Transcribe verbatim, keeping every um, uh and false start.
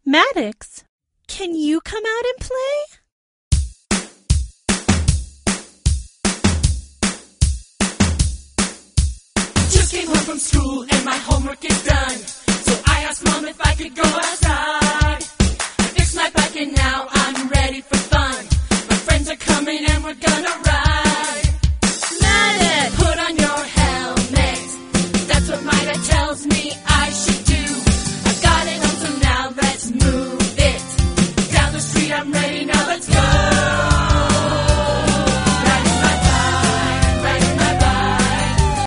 Maddox, can you come out and play? Just came home from school and my homework is done. So I asked Mom if I could go outside. I fixed my bike and now I'm ready for fun. My friends are coming and we're gonna ride.